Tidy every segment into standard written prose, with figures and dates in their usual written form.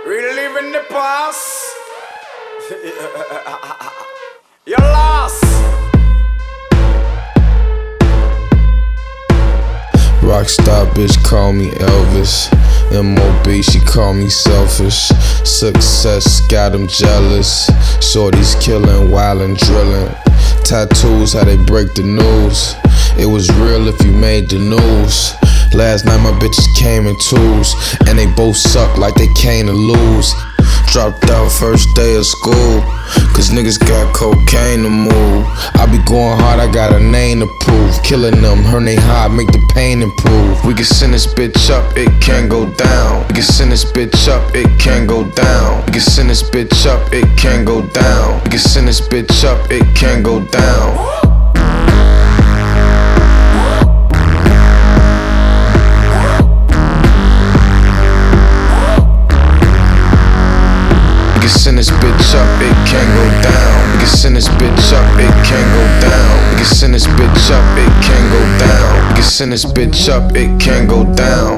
Reliving the past. You're lost. Rockstar bitch call me Elvis. M.O.B. she call me selfish. Success got 'em jealous. Shorties killing, wildin', drillin'. Tattoos, how they break the news. It was real if you made the news. Last night my bitches came in twos, and they both suck like they came to lose. Dropped out first day of school, cause niggas got cocaine to move. I be going hard, I got a name to prove. Killing them, hurt they high, make the pain improve. We can send this bitch up, it can go down. We can send this bitch up, it can go down. We can send this bitch up, it can go down. We can send this bitch up, it can go down. We can send this bitch up, it can go down. We can send this bitch up, it can go down. We can send this bitch up, it can go down. We can send this bitch up, it can go down.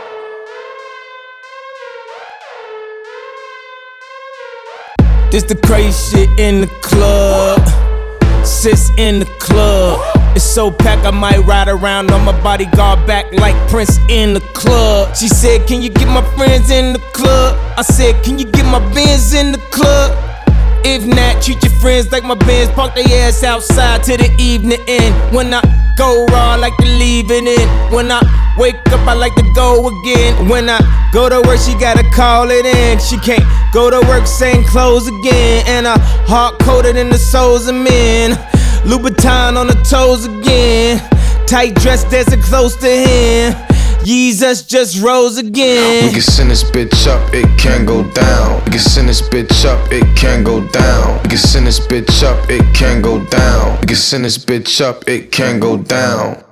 This the crazy shit in the club. Sis in the club. It's so packed I might ride around on my bodyguard back like Prince in the club. She said, can you get my friends in the club? I said, can you get my Benz in the club? If not, treat your friends like my Benz. Park their ass outside till the evening end. When I go raw, I like to leave it in. When I wake up, I like to go again. When I go to work, she gotta call it in. She can't go to work, same clothes again. And I hard-coded in the souls of men. Louboutin on the toes again. Tight dress dancing close to him. Jesus just rose again. We can send this bitch up, it can go down. We can send this bitch up, it can go down. We can send this bitch up, it can go down. We can send this bitch up, it can go down.